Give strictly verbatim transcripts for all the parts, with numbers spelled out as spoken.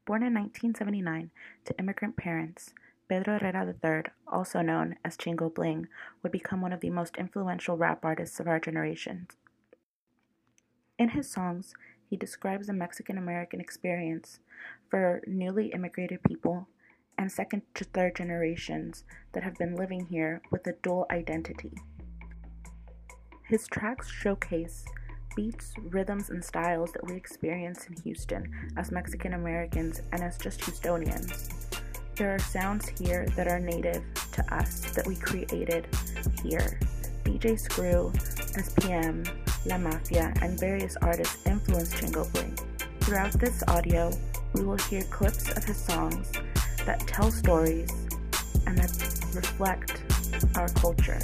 Born in nineteen seventy-nine to immigrant parents, Pedro Herrera the third, also known as Chingo Bling, would become one of the most influential rap artists of our generation. In his songs, he describes the Mexican-American experience for newly immigrated people and second to third generations that have been living here with a dual identity. His tracks showcase beats, rhythms, and styles that we experience in Houston as Mexican Americans and as just Houstonians. There are sounds here that are native to us that we created here. D J Screw, S P M, La Mafia, and various artists influenced Chingo Bling. Throughout this audio, we will hear clips of his songs that tell stories and that reflect our culture.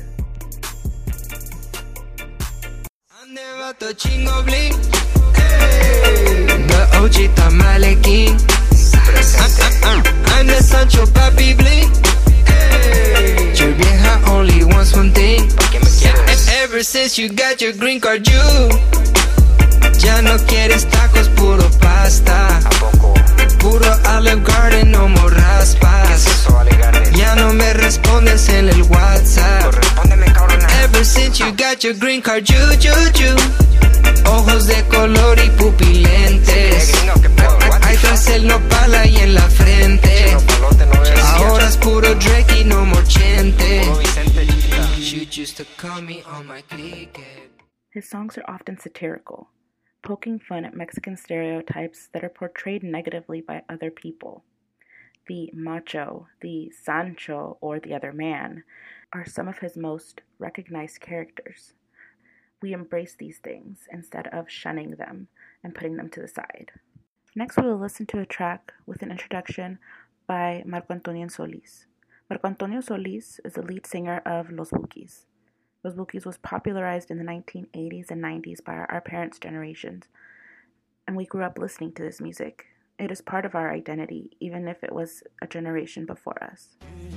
Chingo Bling, the O G Tamalequín. I'm the Sancho Papi Bling. Your vieja only wants one thing. Ever since you got your green card, you ya no quieres tacos, puro pasta. Puro Olive Garden, no more raspas. Ya no me respondes en el WhatsApp. Ever since you got your green card, you, you, you. Ojos de color y pupilentes. Hay tras el nopal y en la frente. Ahora es puro Drake y no more Chente. You used to call me on my clique. His songs are often satirical, poking fun at Mexican stereotypes that are portrayed negatively by other people. The macho, the Sancho, or the other man are some of his most recognized characters. We embrace these things instead of shunning them and putting them to the side. Next, we will listen to a track with an introduction by Marco Antonio Solis. Marco Antonio Solis is the lead singer of Los Bukis. Los Bukis was popularized in the nineteen eighties and nineties by our parents' generations, and we grew up listening to this music. It is part of our identity, even if it was a generation before us.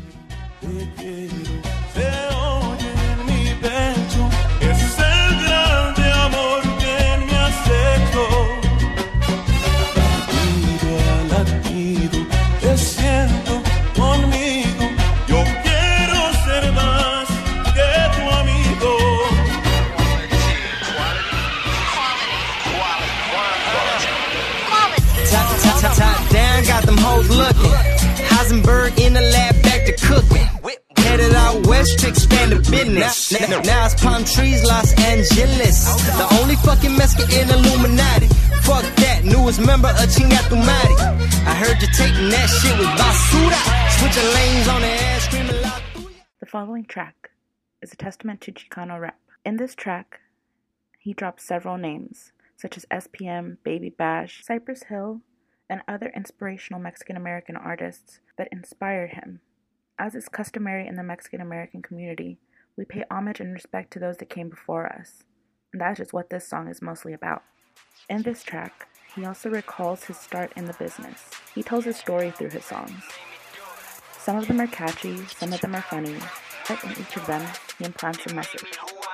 Top down, got them hoes looking. Heisenberg in the lab, back to cooking. Headed out west to expand the business. Now, now it's palm trees, Los Angeles. The only fucking Mexican in Illuminati. Fuck that, newest member of Chinga Tu Madre. I heard you taking that shit with basura. Switching lanes on the air, screaming loud. The following track is a testament to Chicano rap. In this track, he drops several names, such as S P M, Baby Bash, Cypress Hill, and other inspirational Mexican-American artists that inspired him. As is customary in the Mexican-American community, we pay homage and respect to those that came before us, and that is what this song is mostly about. In this track, he also recalls his start in the business. He tells his story through his songs. Some of them are catchy, some of them are funny, but in each of them, he implants a message.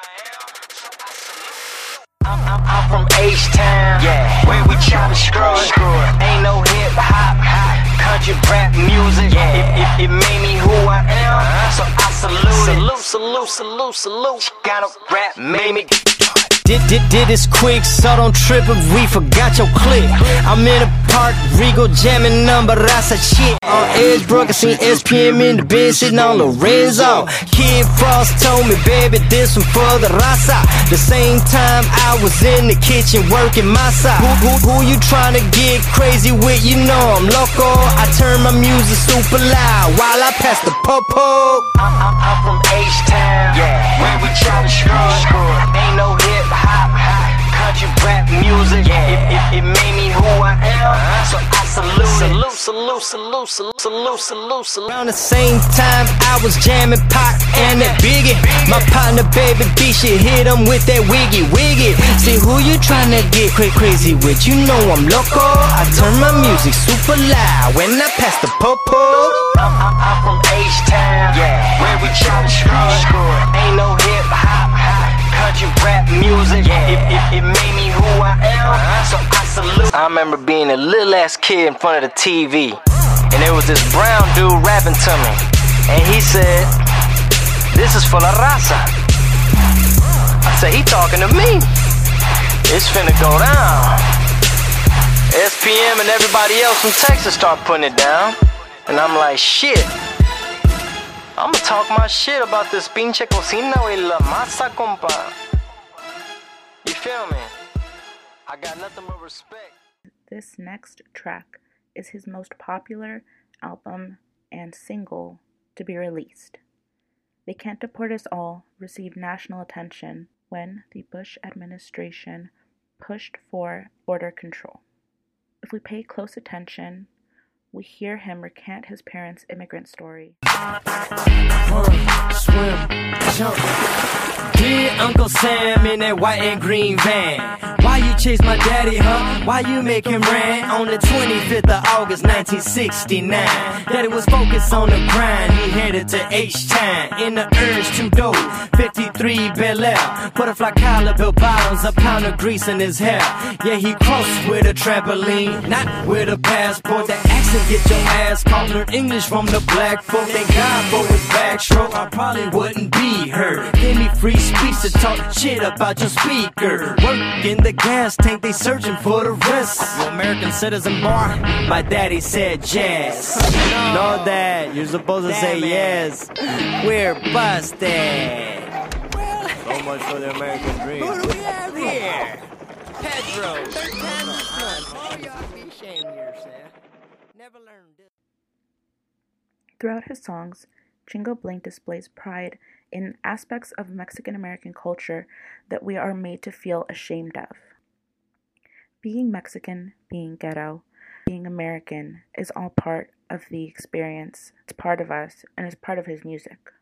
I'm, I'm, I'm from H-Town, yeah, where we try to screw it. Ain't no hip-hop, country rap music. Yeah. It, it, it made me who I am, so I salute it. Salute, salute, salute, salute. Gotta rap, made me. Did, did, did this quick, so don't trip if we forgot your clip. I'm in a park, Rigo jamming number rasa shit. On Edgebrook, I seen S P M in the bed sitting on Lorenzo. Kid Frost told me, baby, this one for the raza. The same time I was in the kitchen working my side. Who, who, who you trying to get crazy with? You know I'm loco. I turn my music super loud while I pass the po-po. I'm, I'm, I'm from H-Town, yeah, where we try to screw it. Ain't no hip-hop, country rap music. Yeah. It, it, it made me who I am, so I salute it. Salute, salute, salute, salute, salute, salute, salute. Around the same time I was jamming Pac and that Biggie. My partner Baby B, shit hit him with that wiggy wiggy. See who you tryna get quick crazy with? You know I'm loco. I turn my music super loud when I pass the po-po. I'm, I'm, I'm from H-Town, yeah, where we try to screw it. Ain't no hip-hop, country rap music. It, it, it made me who I am, so I salute. I remember being a little ass kid in front of the T V, and there was this brown dude rapping to me, and he said, "This is for la raza." I said, he talking to me. It's finna go down. S P M and everybody else from Texas start putting it down, and I'm like, shit, I'ma talk my shit about this pinche cocina y la masa, compa. You feel me? I got nothing but respect. This next track is his most popular album and single to be released. They Can't Deport Us All received national attention when the Bush administration pushed for border control. If we pay close attention, we hear him recant his parents' immigrant story. Run, swim, jump. Dear Uncle Sam in that white and green van. Why you chase my daddy, huh? Why you make him ran? On the twenty-fifth of August, nineteen sixty-nine. Daddy was focused on the grind. He headed to H-Town in the urge to dough. fifty-three Bel Air. Butterfly collar, bill bottoms, a pound of grease in his hair. Yeah, he crossed with a trampoline, not with a passport. The accent get your ass caught. Learn English from the black folk. Thank God for his backstroke. I probably wouldn't be heard. Gave me free speech to talk shit about your speaker. Work in the gas tank, they searching for the rest. You American citizen bar? My daddy said yes. No, Dad, you're supposed to say yes. We're busted. So much for the American dream. Who do we have here? Pedro. Third time's the sun. Oh, you ought to be ashamed of yourself. Never learned this. Throughout his songs, Chingo Bling displays pride in aspects of Mexican-American culture that we are made to feel ashamed of. Being Mexican, being ghetto, being American is all part of the experience. It's part of us, and it's part of his music.